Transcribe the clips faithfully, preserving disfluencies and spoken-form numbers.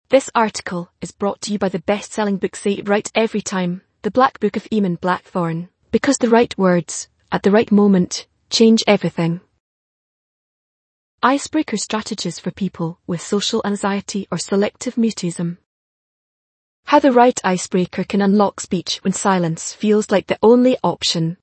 This article is brought to you by the best-selling book Say It Right Every Time, The Black Book of Eamon Blackthorne, because the right words, at the right moment, change everything. Icebreaker strategies for people with social anxiety or selective mutism. How the right icebreaker can unlock speech when silence feels like the only option.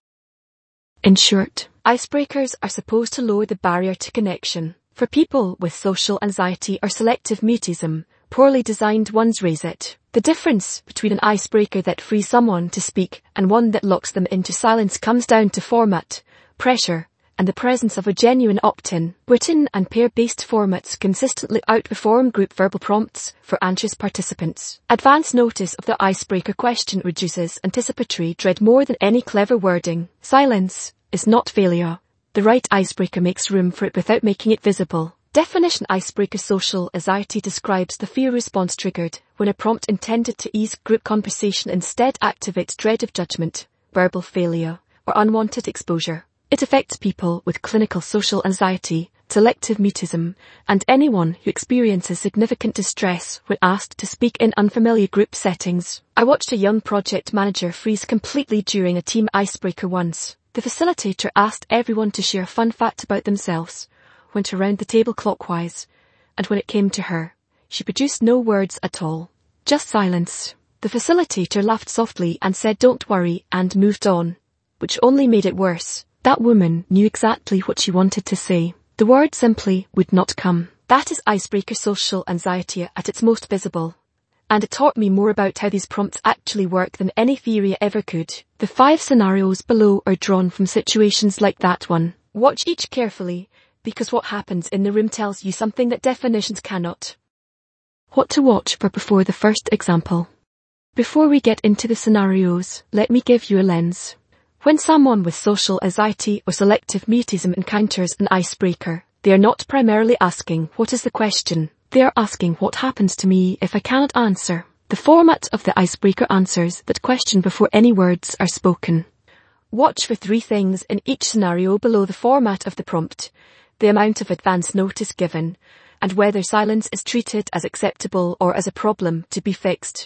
In short, icebreakers are supposed to lower the barrier to connection. For people with social anxiety or selective mutism, poorly designed ones raise it. The difference between an icebreaker that frees someone to speak and one that locks them into silence comes down to format, pressure, and the presence of a genuine opt-in. Written and pair-based formats consistently outperform group verbal prompts for anxious participants. Advance notice of the icebreaker question reduces anticipatory dread more than any clever wording. Silence is not failure. The right icebreaker makes room for it without making it visible. Definition: icebreaker social anxiety describes the fear response triggered when a prompt intended to ease group conversation instead activates dread of judgment, verbal failure, or unwanted exposure. It affects people with clinical social anxiety, selective mutism, and anyone who experiences significant distress when asked to speak in unfamiliar group settings. I watched a young project manager freeze completely during a team icebreaker once. The facilitator asked everyone to share a fun fact about themselves, went around the table clockwise, and when it came to her, she produced no words at all. Just silence. The facilitator laughed softly and said "Don't worry," and moved on, which only made it worse. That woman knew exactly what she wanted to say. The word simply would not come. That is icebreaker social anxiety at its most visible. And it taught me more about how these prompts actually work than any theory ever could. The five scenarios below are drawn from situations like that one. Watch each carefully, because what happens in the room tells you something that definitions cannot. What to watch for before the first example. Before we get into the scenarios, let me give you a lens. When someone with social anxiety or selective mutism encounters an icebreaker, they are not primarily asking "what is the question?" They are asking "what happens to me if I cannot answer?" The format of the icebreaker answers that question before any words are spoken. Watch for three things in each scenario below: the format of the prompt, the amount of advance notice given, and whether silence is treated as acceptable or as a problem to be fixed.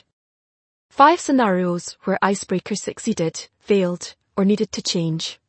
Five scenarios where icebreakers succeeded, failed, or needed to change.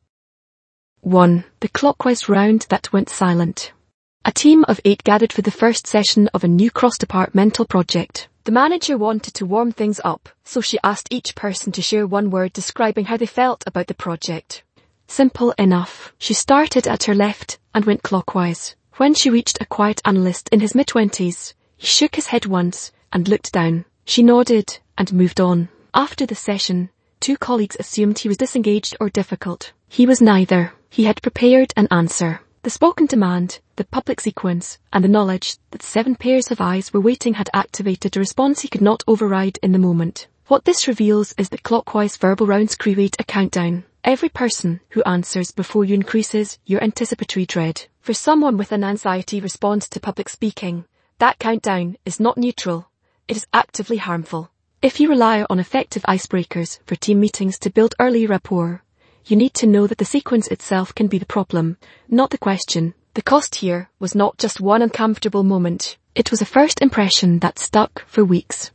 one. The clockwise round that went silent. A team of eight gathered for the first session of a new cross-departmental project. The manager wanted to warm things up, so she asked each person to share one word describing how they felt about the project. Simple enough. She started at her left and went clockwise. When she reached a quiet analyst in his mid-twenties, he shook his head once and looked down. She nodded and moved on. After the session, two colleagues assumed he was disengaged or difficult. He was neither. He had prepared an answer. The spoken demand, the public sequence, and the knowledge that seven pairs of eyes were waiting had activated a response he could not override in the moment. What this reveals is that clockwise verbal rounds create a countdown. Every person who answers before you increases your anticipatory dread. For someone with an anxiety response to public speaking, that countdown is not neutral. It is actively harmful. If you rely on effective icebreakers for team meetings to build early rapport, you need to know that the sequence itself can be the problem, not the question. The cost here was not just one uncomfortable moment. It was a first impression that stuck for weeks.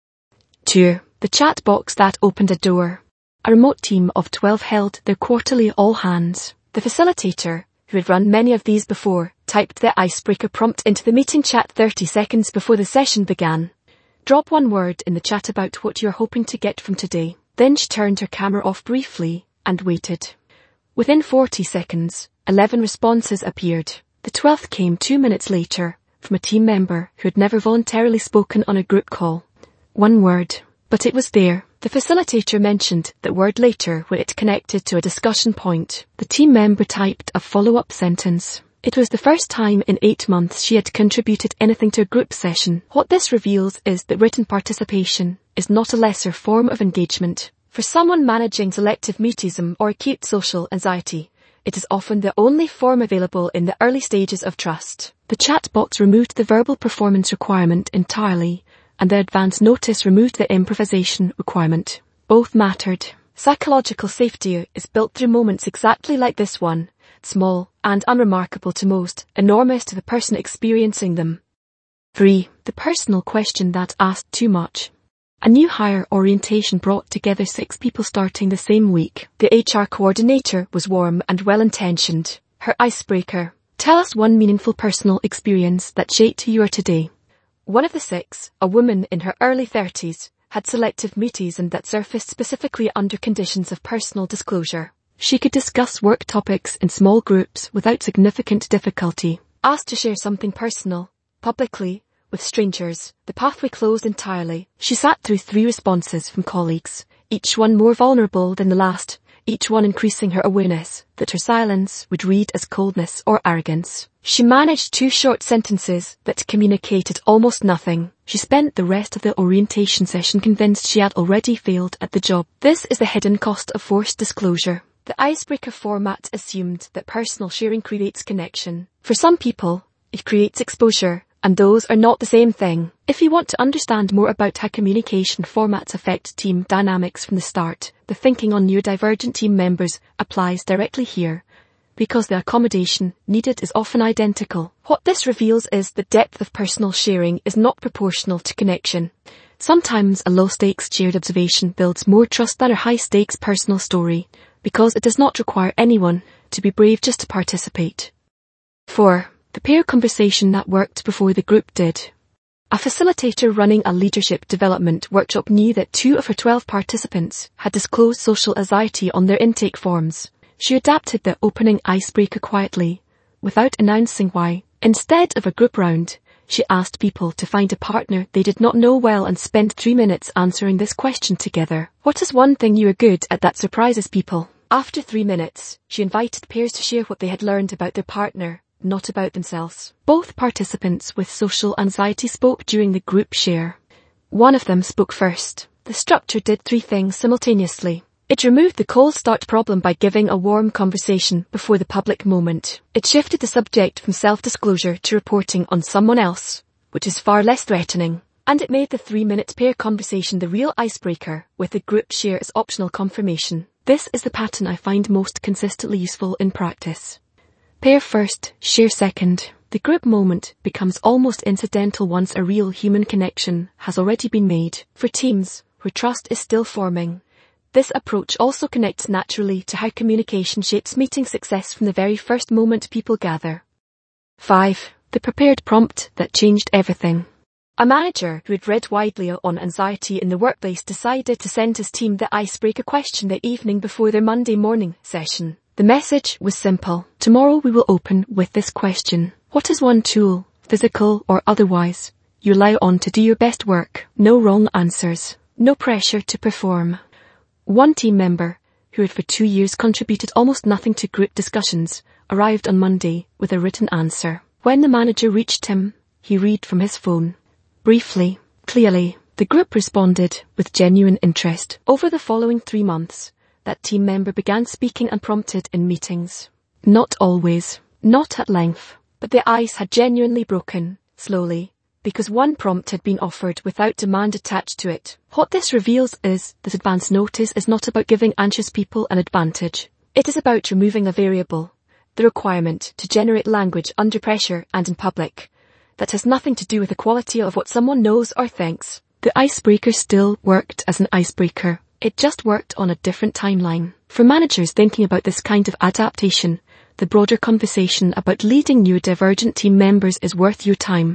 two. The chat box that opened a door. A remote team of twelve held their quarterly all hands. The facilitator, who had run many of these before, typed the icebreaker prompt into the meeting chat thirty seconds before the session began. Drop one word in the chat about what you're hoping to get from today. Then she turned her camera off briefly and waited. Within forty seconds, eleven responses appeared. The twelfth came two minutes later, from a team member who had never voluntarily spoken on a group call. One word. But it was there. The facilitator mentioned that word later when it connected to a discussion point. The team member typed a follow-up sentence. It was the first time in eight months she had contributed anything to a group session. What this reveals is that written participation is not a lesser form of engagement. For someone managing selective mutism or acute social anxiety, it is often the only form available in the early stages of trust. The chat box removed the verbal performance requirement entirely, and the advance notice removed the improvisation requirement. Both mattered. Psychological safety is built through moments exactly like this one, small and unremarkable to most, enormous to the person experiencing them. three. The personal question that asked too much. A new hire orientation brought together six people starting the same week. The H R coordinator was warm and well-intentioned. Her icebreaker: tell us one meaningful personal experience that shaped who you are today. One of the six, a woman in her early thirties, had selective mutism that surfaced specifically under conditions of personal disclosure. She could discuss work topics in small groups without significant difficulty. Asked to share something personal, publicly, with strangers, the pathway closed entirely. She sat through three responses from colleagues, each one more vulnerable than the last, each one increasing her awareness that her silence would read as coldness or arrogance. She managed two short sentences that communicated almost nothing. She spent the rest of the orientation session convinced she had already failed at the job. This is the hidden cost of forced disclosure. The icebreaker format assumed that personal sharing creates connection. For some people, it creates exposure, and those are not the same thing. If you want to understand more about how communication formats affect team dynamics from the start, the thinking on neurodivergent team members applies directly here, because the accommodation needed is often identical. What this reveals is the depth of personal sharing is not proportional to connection. Sometimes a low-stakes shared observation builds more trust than a high-stakes personal story, because it does not require anyone to be brave just to participate. four. The peer conversation that worked before the group did. A facilitator running a leadership development workshop knew that two of her twelve participants had disclosed social anxiety on their intake forms. She adapted the opening icebreaker quietly, without announcing why. Instead of a group round, she asked people to find a partner they did not know well and spend three minutes answering this question together. What is one thing you are good at that surprises people? After three minutes, she invited peers to share what they had learned about their partner, not about themselves. Both participants with social anxiety spoke during the group share. One of them spoke first. The structure did three things simultaneously. It removed the cold start problem by giving a warm conversation before the public moment. It shifted the subject from self-disclosure to reporting on someone else, which is far less threatening. And it made the three-minute peer conversation the real icebreaker, with the group share as optional confirmation. This is the pattern I find most consistently useful in practice. Pair first, share second. The group moment becomes almost incidental once a real human connection has already been made. For teams where trust is still forming, this approach also connects naturally to how communication shapes meeting success from the very first moment people gather. five. The prepared prompt that changed everything. A manager who had read widely on anxiety in the workplace decided to send his team the icebreaker question the evening before their Monday morning session. The message was simple. Tomorrow we will open with this question. What is one tool, physical or otherwise, you rely on to do your best work? No wrong answers. No pressure to perform. One team member, who had for two years contributed almost nothing to group discussions, arrived on Monday with a written answer. When the manager reached him, he read from his phone. Briefly, clearly, the group responded with genuine interest. Over the following three months, that team member began speaking unprompted in meetings. Not always, not at length, but the ice had genuinely broken, slowly, because one prompt had been offered without demand attached to it. What this reveals is that advance notice is not about giving anxious people an advantage. It is about removing a variable, the requirement to generate language under pressure and in public, that has nothing to do with the quality of what someone knows or thinks. The icebreaker still worked as an icebreaker. It just worked on a different timeline. For managers thinking about this kind of adaptation, the broader conversation about leading neurodivergent team members is worth your time.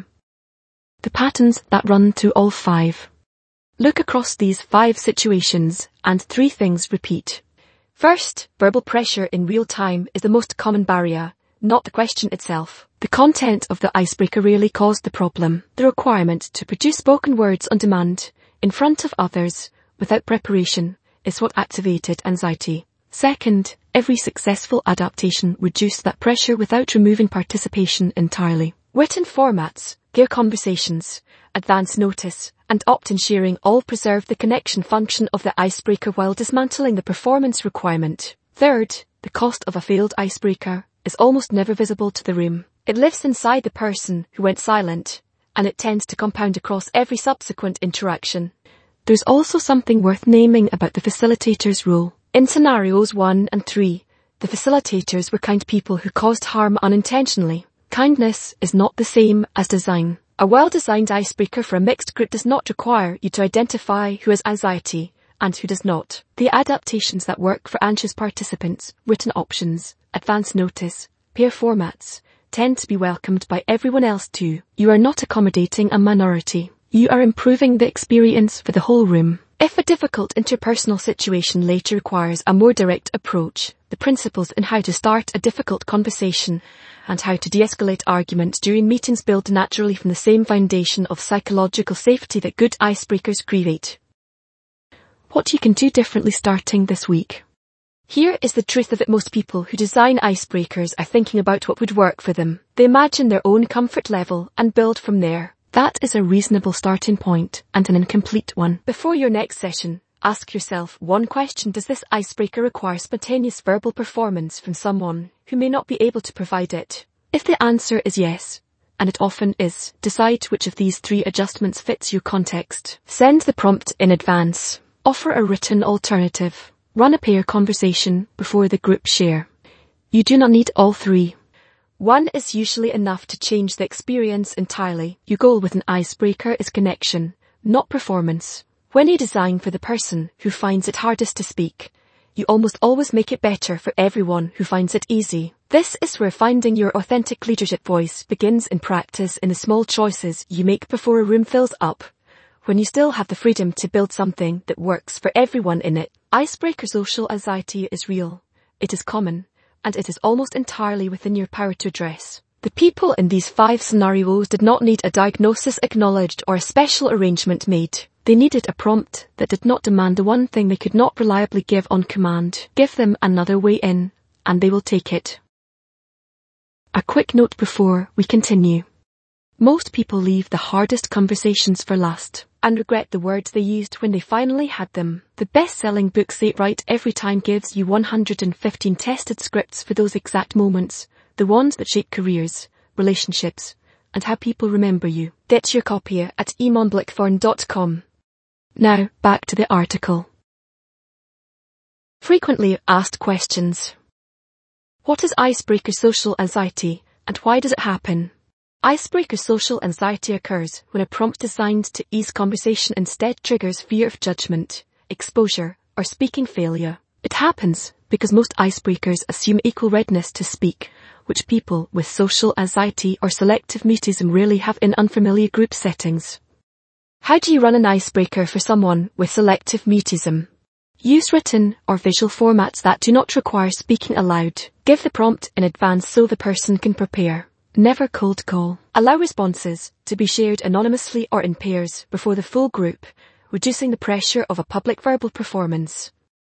The patterns that run through all five. Look across these five situations, and three things repeat. First, verbal pressure in real time is the most common barrier, not the question itself. The content of the icebreaker rarely caused the problem. The requirement to produce spoken words on demand, in front of others, without preparation, is what activated anxiety. Second, every successful adaptation reduced that pressure without removing participation entirely. Written formats, peer conversations, advance notice, and opt-in sharing all preserve the connection function of the icebreaker while dismantling the performance requirement. Third, the cost of a failed icebreaker is almost never visible to the room. It lives inside the person who went silent, and it tends to compound across every subsequent interaction. There's also something worth naming about the facilitator's role. In scenarios one and three, the facilitators were kind people who caused harm unintentionally. Kindness is not the same as design. A well-designed icebreaker for a mixed group does not require you to identify who has anxiety and who does not. The adaptations that work for anxious participants, written options, advance notice, pair formats, tend to be welcomed by everyone else too. You are not accommodating a minority. You are improving the experience for the whole room. If a difficult interpersonal situation later requires a more direct approach, the principles in how to start a difficult conversation and how to de-escalate arguments during meetings build naturally from the same foundation of psychological safety that good icebreakers create. What you can do differently starting this week. Here is the truth of it: most people who design icebreakers are thinking about what would work for them. They imagine their own comfort level and build from there. That is a reasonable starting point and an incomplete one. Before your next session, ask yourself one question: does this icebreaker require spontaneous verbal performance from someone who may not be able to provide it? If the answer is yes, and it often is, decide which of these three adjustments fits your context. Send the prompt in advance. Offer a written alternative. Run a pair conversation before the group share. You do not need all three. One is usually enough to change the experience entirely. Your goal with an icebreaker is connection, not performance. When you design for the person who finds it hardest to speak, you almost always make it better for everyone who finds it easy. This is where finding your authentic leadership voice begins in practice, in the small choices you make before a room fills up, when you still have the freedom to build something that works for everyone in it. Icebreaker social anxiety is real. It is common, and it is almost entirely within your power to address. The people in these five scenarios did not need a diagnosis acknowledged or a special arrangement made. They needed a prompt that did not demand the one thing they could not reliably give on command. Give them another way in, and they will take it. A quick note before we continue. Most people leave the hardest conversations for last and regret the words they used when they finally had them. The best-selling book Say It Right Every Time gives you one hundred fifteen tested scripts for those exact moments, the ones that shape careers, relationships, and how people remember you. Get your copy at e monblickthorn dot com. Now, back to the article. Frequently asked questions. What is icebreaker social anxiety, and why does it happen? Icebreaker social anxiety occurs when a prompt designed to ease conversation instead triggers fear of judgment, exposure, or speaking failure. It happens because most icebreakers assume equal readiness to speak, which people with social anxiety or selective mutism rarely have in unfamiliar group settings. How do you run an icebreaker for someone with selective mutism? Use written or visual formats that do not require speaking aloud. Give the prompt in advance so the person can prepare. Never cold call. Allow responses to be shared anonymously or in pairs before the full group, reducing the pressure of a public verbal performance.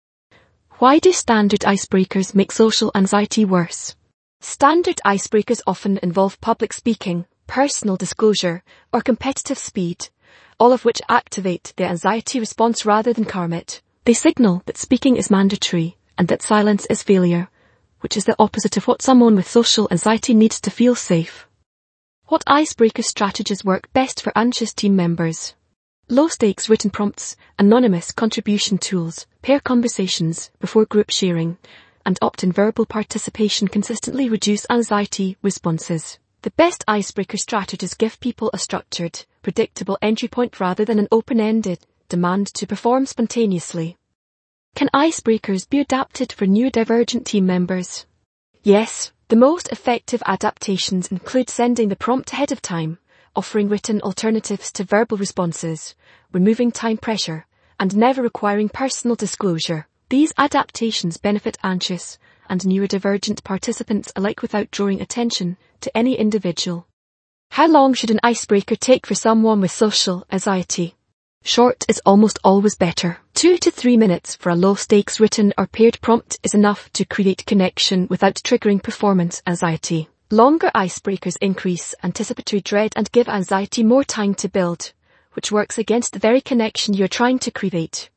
Why do standard icebreakers make social anxiety worse? Standard icebreakers often involve public speaking, personal disclosure, or competitive speed, all of which activate the anxiety response rather than calm it. They signal that speaking is mandatory and that silence is failure, which is the opposite of what someone with social anxiety needs to feel safe. What icebreaker strategies work best for anxious team members? Low-stakes written prompts, anonymous contribution tools, pair conversations before group sharing, and opt-in verbal participation consistently reduce anxiety responses. The best icebreaker strategies give people a structured, predictable entry point rather than an open-ended demand to perform spontaneously. Can icebreakers be adapted for neurodivergent team members? Yes, the most effective adaptations include sending the prompt ahead of time, offering written alternatives to verbal responses, removing time pressure, and never requiring personal disclosure. These adaptations benefit anxious and neurodivergent participants alike without drawing attention to any individual. How long should an icebreaker take for someone with social anxiety? Short is almost always better. Two to three minutes for a low-stakes written or paired prompt is enough to create connection without triggering performance anxiety. Longer icebreakers increase anticipatory dread and give anxiety more time to build, which works against the very connection you're trying to create.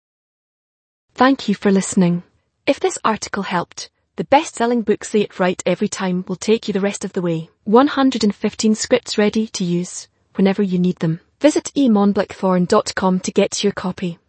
Thank you for listening. If this article helped, the best-selling book Say It Right Every Time will take you the rest of the way. one hundred fifteen scripts ready to use whenever you need them. Visit e monblickthorn dot com to get your copy.